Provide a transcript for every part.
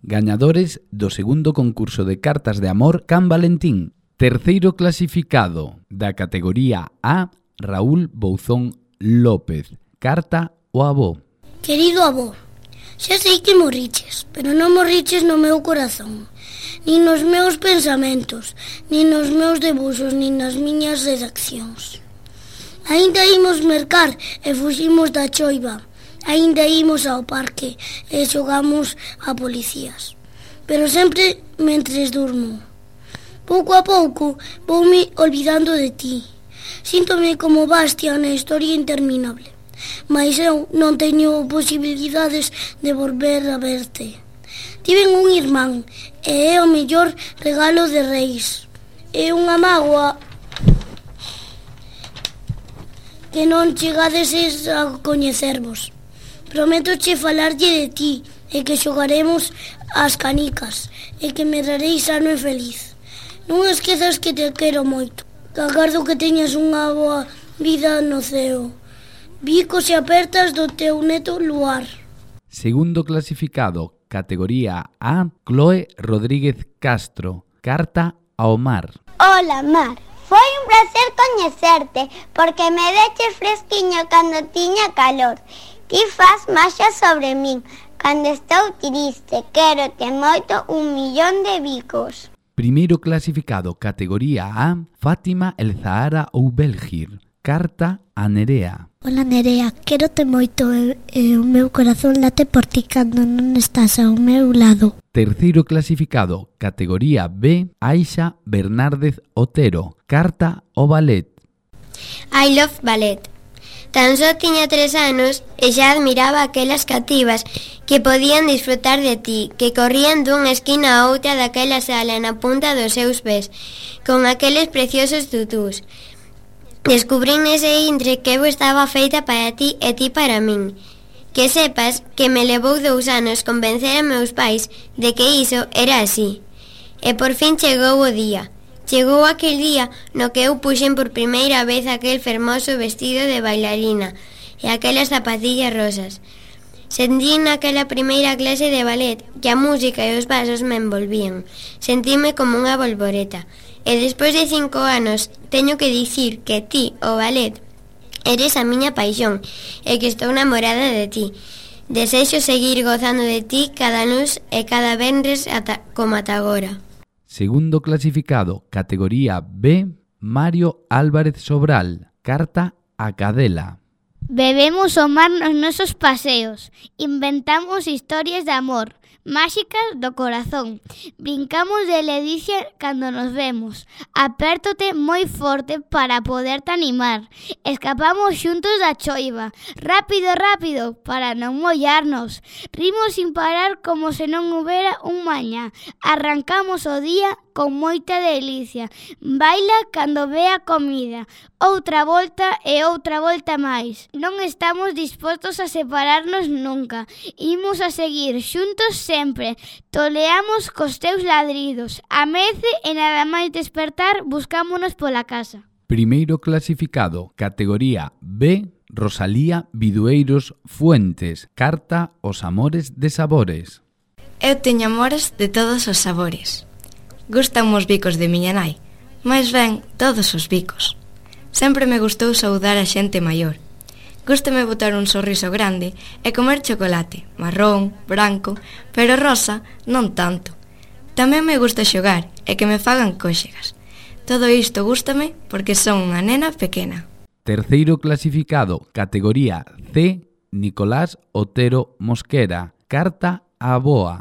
gañadores do segundo concurso de cartas de amor Can Valentín. Terceiro clasificado da categoría A, Raúl Bouzón López. Carta ao avó. Querido avó, xa sei que morriches, pero non morriches no meu corazón, nin nos meus pensamentos, nin nos meus debuxos, nin nas miñas redaccións. Aínda imos mercar e fuximos da choiva, aínda imos ao parque e xogamos a policías, pero sempre mentres durmo. Pouco a pouco voume olvidando de ti. Síntome como Bastia na historia interminable, mais eu non teño posibilidades de volver a verte. Tiven un irmán e é o mellor regalo de Reis. É unha mágoa que non chegadeses a coñecervos. Prométoche falarlle de ti e que xogaremos ás canicas e que me dareis sano e feliz. Non esquezas que te quero moito, que agardo que teñas unha boa vida no ceo. Bicos e apertas do teu neto Luar. Segundo clasificado, categoría A, Chloe Rodríguez Castro. Carta ao mar. Hola, Mar. Foi un placer coñecerte, porque me deches fresquiño cando tiña calor. Ti fas maxia sobre min. Cando estou triste, quérote moito 1.000.000 de bicos. Primeiro clasificado, categoría A, Fátima El Zahara ou Belgir. Carta a Nerea. Hola Nerea, quérote moito e o meu corazón late por ti cando non estás ao meu lado. Terceiro clasificado, categoría B, Aixa Bernárdez Otero. Carta ao ballet. I love ballet. Tan só tiña 3 anos e xa admiraba aquelas cativas que podían disfrutar de ti, que corrían dunha esquina a outra daquela sala na punta dos seus pés, con aqueles preciosos tutús. Descubrín nese intre que eu estaba feita para ti e ti para min. Que sepas que me levou 2 anos convencer a meus pais de que iso era así. E por fin chegou o día. Chegou aquel día no que eu puxen por primeira vez aquel fermoso vestido de bailarina e aquelas zapatillas rosas. Sentí naquela primeira clase de ballet que a música e os pasos me envolvían. Sentíme como unha bolboreta. E despois de 5 anos teño que dicir que ti, o ballet, eres a miña paixón e que estou namorada de ti. Desexo seguir gozando de ti cada luz e cada venres como ata agora. Segundo clasificado, categoría B, Mario Álvarez Sobral. Carta a Cadela. Bebemos o mar nos nosos paseos, inventamos historias de amor, máxicas do corazón, brincamos de ledicia cando nos vemos, apértote moi forte para poderte animar, escapamos xuntos da choiva, rápido, rápido, para non mollarnos, rimos sin parar como se non houbera un mañá, arrancamos o día con moita delicia, baila cando vea comida, outra volta e outra volta máis. Non estamos dispostos a separarnos nunca, imos a seguir xuntos sempre, toleamos cos teus ladridos, amece e nada máis despertar buscámonos pola casa. Primeiro clasificado, categoría B, Rosalía Bidueiros Fuentes. Carta aos amores de sabores. Eu teño amores de todos os sabores. Gustan os bicos de miña nai, máis ben todos os bicos. Sempre me gustou saudar a xente maior. Gústame botar un sorriso grande e comer chocolate, marrón, branco, pero rosa non tanto. Tamén me gusta xogar e que me fagan cóxegas. Todo isto gústame porque son unha nena pequena. Terceiro clasificado, categoría C, Nicolás Otero Mosquera. Carta á avoa.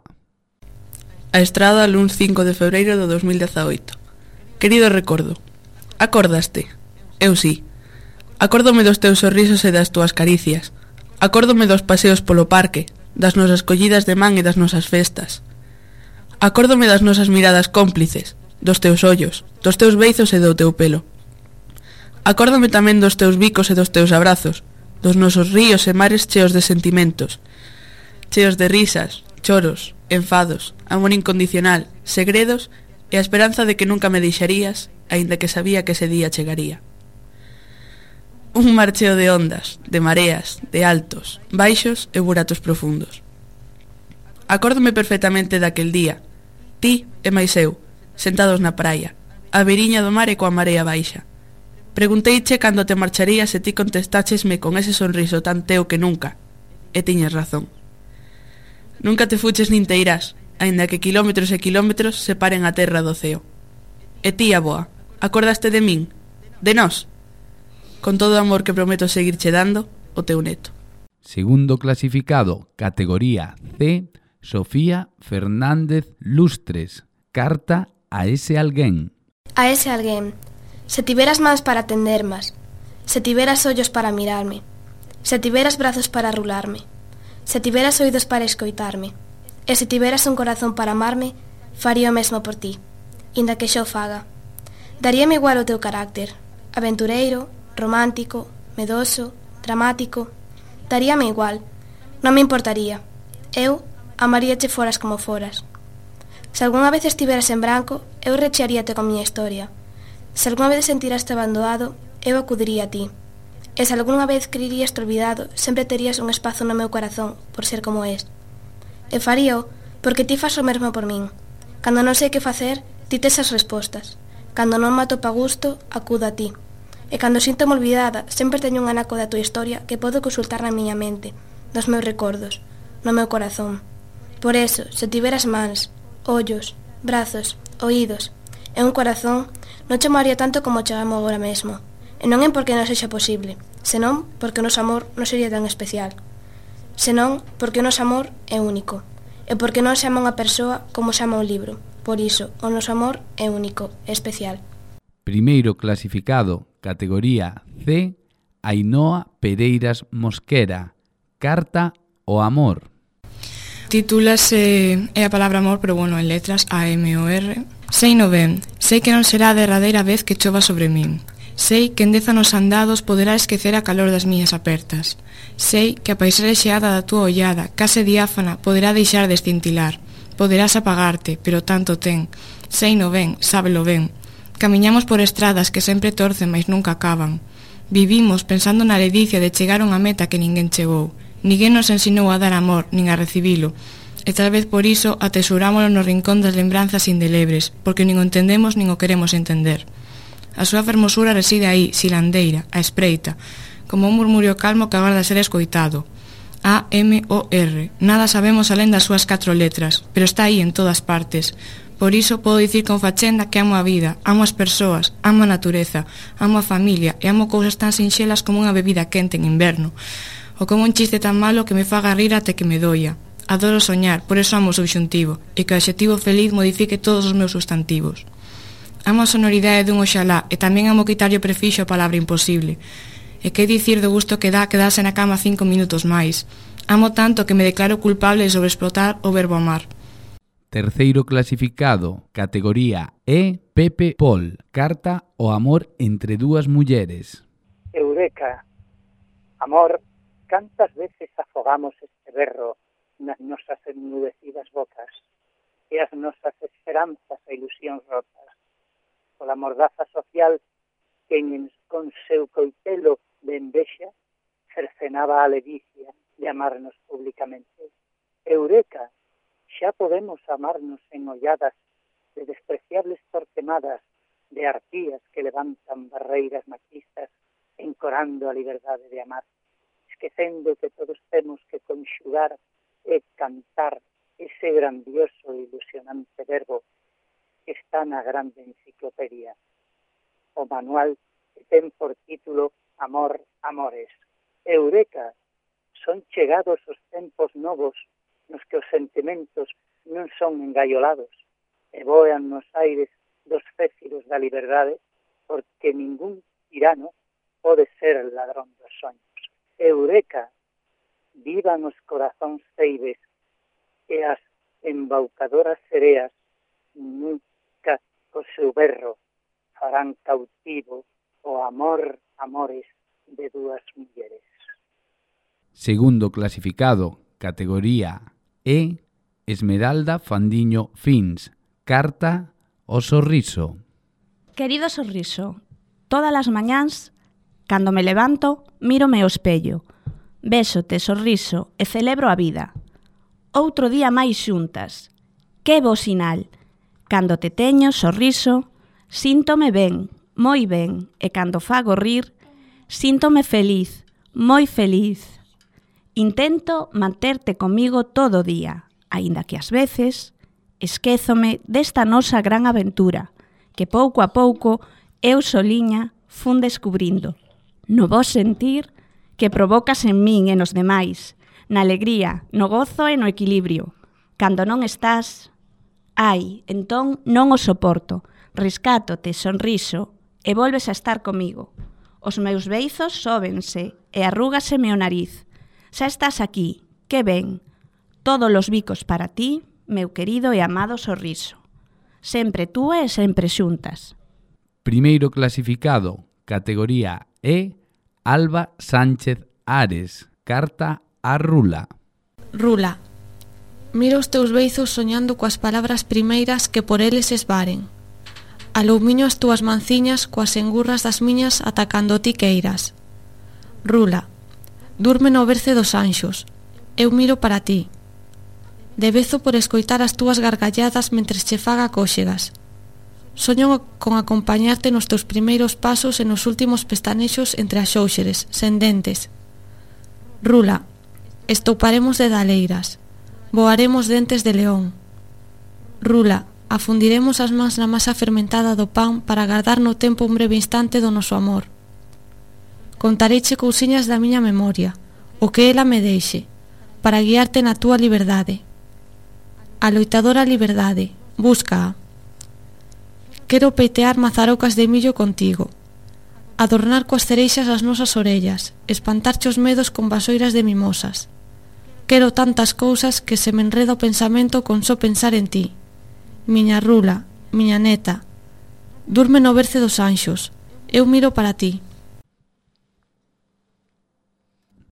A Estrada, luns 5 de febreiro do 2018. Querido recordo, acordaste? Eu sí. Acórdome dos teus sorrisos e das túas caricias. Acórdome dos paseos polo parque, das nosas collidas de man e das nosas festas. Acórdome das nosas miradas cómplices, dos teus ollos, dos teus beizos e do teu pelo. Acórdame tamén dos teus bicos e dos teus abrazos, dos nosos ríos e mares cheos de sentimentos, cheos de risas, choros, enfados, amor incondicional, segredos e a esperanza de que nunca me deixarías, aínda que sabía que ese día chegaría. Un marcheo de ondas, de mareas, de altos, baixos e buratos profundos. Acórdome perfectamente daquel día. Ti e máis eu, sentados na praia, a beiriña do mar e coa marea baixa. Pregunteiche cando te marcharías e ti contestáchesme con ese sonriso tan teu que nunca. E tiñas razón. Nunca te fuches nin te irás, aínda que quilómetros e quilómetros separen a terra do ceo. E ti, avoa, acordaste de min? De nós? Con todo o amor que prometo seguirche dando, o teu neto. Segundo clasificado, categoría C, Sofía Fernández Lustres. Carta a ese alguén. A ese alguén. Se tiveras mans para atendermas, se tiveras ollos para mirarme, se tiveras brazos para rularme, se tiveras oídos para escoitarme, e se tiveras un corazón para amarme, faría o mesmo por ti, inda que xa o faga. Daríame igual o teu carácter, aventureiro, romántico, medoso, dramático. Daríame igual, non me importaría. Eu amaríache foras como foras. Se algunha vez estiveras en branco, eu rechearíate con miña historia. Se algunha vez sentiraste abandonado, eu acudiría a ti. E se algunha vez creeríaste olvidado, sempre terías un espazo no meu corazón, por ser como és. E faríao, porque ti fas o mesmo por min. Cando non sei que facer, ti tes as respostas. Cando non me atopa gusto, acudo a ti. E cando sinto-me olvidada, sempre teño un anaco da tua historia que podo consultar na miña mente, nos meus recordos, no meu corazón. Por eso, se tiveras mans, ollos, brazos, oídos e un corazón, non chamaría tanto como chamo agora mesmo. E non é porque non sexa posible, senón porque o noso amor non sería tan especial. Senón porque o noso amor é único. E porque non se ama unha persoa como se ama un libro. Por iso, o noso amor é único, é especial. Primeiro clasificado, categoría C, Ainhoa Pereiras Mosquera. Carta ao amor. Titúlase, é a palabra amor, pero bueno, en letras, A-M-O-R. Sei no ben, sei que non será a derradeira vez que chova sobre min. Sei que en 10 anos andados poderá esquecer a calor das miñas apertas. Sei que a paisaxe xeada da túa ollada, case diáfana, poderá deixar de escintilar. Poderás apagarte, pero tanto ten. Sei no ben, sábelo ben. Camiñamos por estradas que sempre torcen, mas nunca acaban. Vivimos pensando na ledicia de chegar a unha meta que ninguén chegou. Ninguén nos ensinou a dar amor, nin a recibilo. E tal vez por iso atesorámolo no rincón das lembranzas indelebres, porque nin o entendemos nin o queremos entender. A súa fermosura reside aí, silandeira, a espreita, como un murmurio calmo que agarda ser escoitado. A-M-O-R. Nada sabemos alén das súas 4 letras, pero está aí en todas partes. Por iso podo dicir con fachenda que amo a vida, amo as persoas, amo a natureza, amo a familia e amo cousas tan sinxelas como unha bebida quente en inverno, ou como un chiste tan malo que me faga rir até que me doia. Adoro soñar, por eso amo o subxuntivo, e que o adxetivo feliz modifique todos os meus sustantivos. Amo a sonoridade dun oxalá, e tamén amo quitarlle o prefixo a palabra imposible. E que dicir do gusto que dá quedarse na cama 5 minutos máis. Amo tanto que me declaro culpable de sobreexplotar o verbo amar. Terceiro clasificado, categoría E, Pepe Pol. Carta ao amor entre dúas mulleres. Eureka, amor, cantas veces afogamos este berro nas nosas enmudecidas bocas e as nosas esperanzas e ilusións rotas. Pola mordaza social que con seu coitelo de envexa cercenaba a ledicia de amarnos públicamente. Eureka, xa podemos amarnos en olladas de despreciables torquemadas de arpías que levantan barreiras machistas encorando a liberdade de amar, esquecendo que todos temos que conxugar e cantar ese grandioso e ilusionante verbo que está na grande enciclopedia. O manual que ten por título Amor, Amores. Eureka, son chegados os tempos novos nos que os sentimentos non son engaiolados e voan nos aires dos céfiros da liberdade porque ningún tirano pode ser ladrón dos soños. Eureka, vivan os corazóns ceibes e as embaucadoras sereas nunca co seu berro farán cautivo o amor, amores de dúas mulleres. Segundo clasificado, categoría E, Esmeralda Fandiño Fins. Carta ao sorriso. Querido sorriso, todas as mañáns, cando me levanto, mírome ao espello. Bésote, sorriso, e celebro a vida. outro día máis xuntas. Que bo sinal. Cando te teño sorriso, síntome ben, moi ben, e cando fago rir, síntome feliz, moi feliz. Intento manterte comigo todo o día, aínda que ás veces esquézome desta nosa gran aventura, que pouco a pouco eu soliña fun descubrindo. No bo sentir que provocas en min e nos demais, na alegría, no gozo e no equilibrio. Cando non estás, entón non o soporto, rescátote, sonriso, e volves a estar comigo. Os meus beizos sóbense e arrúgaseme o nariz. Xa estás aquí, que ben. Todos os bicos para ti, meu querido e amado sorriso. Sempre tú e sempre xuntas. Primeiro clasificado, categoría E, Alba Sánchez Ares, carta a Rula. Rula, mira os teus beizos soñando coas palabras primeiras que por eles esvaren. Aloumiño as túas manciñas coas engurras das miñas atacando ti queiras. Rula, durme no berce dos anxos, eu miro para ti. Devezo por escoitar as túas gargalladas mentres che faga cóxegas. Soño con acompañarte nos teus primeiros pasos e nos últimos pestanexos entre as xóuxeres, sen dentes. Rula, estouparemos de daleiras, voaremos dentes de león. Rula, afundiremos as mans na masa fermentada do pan para agardar no tempo un breve instante do noso amor. Contareiche cousiñas da miña memoria, o que ela me deixe, para guiarte na túa liberdade. A loitadora liberdade, búscaa. Quero peitear mazarocas de millo contigo, adornar coas cereixas as nosas orellas, espantarche os medos con vasoiras de mimosas. Quero tantas cousas que se me enreda o pensamento con só pensar en ti. Miña Rula, miña neta, durme no berce dos anxos, eu miro para ti.